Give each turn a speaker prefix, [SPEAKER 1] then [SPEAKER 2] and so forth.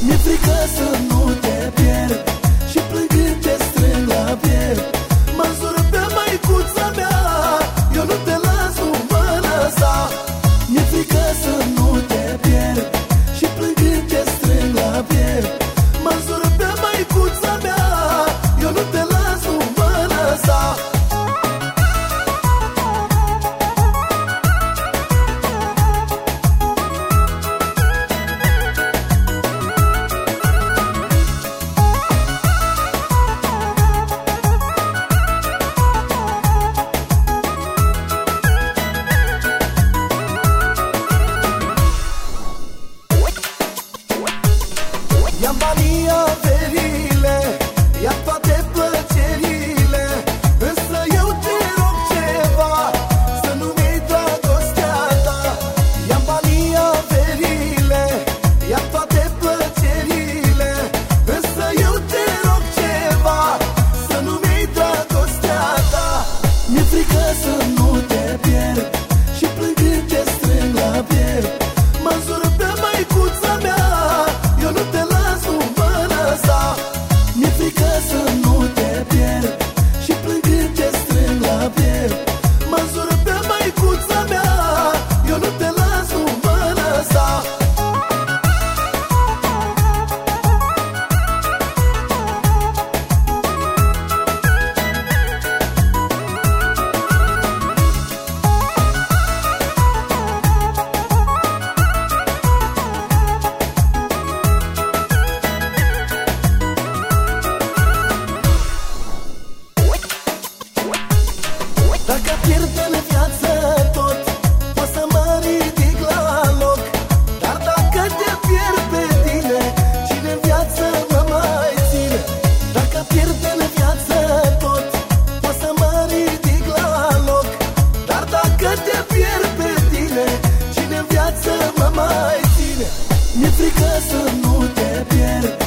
[SPEAKER 1] Mi-e frică să nu te pierd și plângând te strâng la piept. Mă însură pe măicuța mea, eu nu te las, nu mă lăsa. Mi-e frică să nu te pierd și plângând te strâng la piept. Mă însură pe măicuța mea, eu nu te las, nu mă lăsa. Ia-mi banii, averile, ia toate plăcerile, însă eu te rog ceva, să nu-mi iei dragostea ta. Ia-mi banii, averile, ia toate plăcerile, însă eu te rog ceva, să nu-mi iei dragostea ta. Mi-e frică să nu te pierd și plângând te strâng la piept. Mă însură pe măicuța mea, eu nu te las, nu mă lăsa. Mi-e frică să nu te pierd și plângând te strâng la piept. Mă însură pe măicuța mea, eu nu te las, nu mă lăsa. Dacă pierd în viață tot, pot să mă ridic la loc. Dar dacă te pierd pe tine, cine în viață mă mai ține? Dacă pierd în viață tot, pot să mă ridic la loc. Dar dacă te pierd pe tine, cine în viață mă mai ține? Mi-e frică să nu te pierd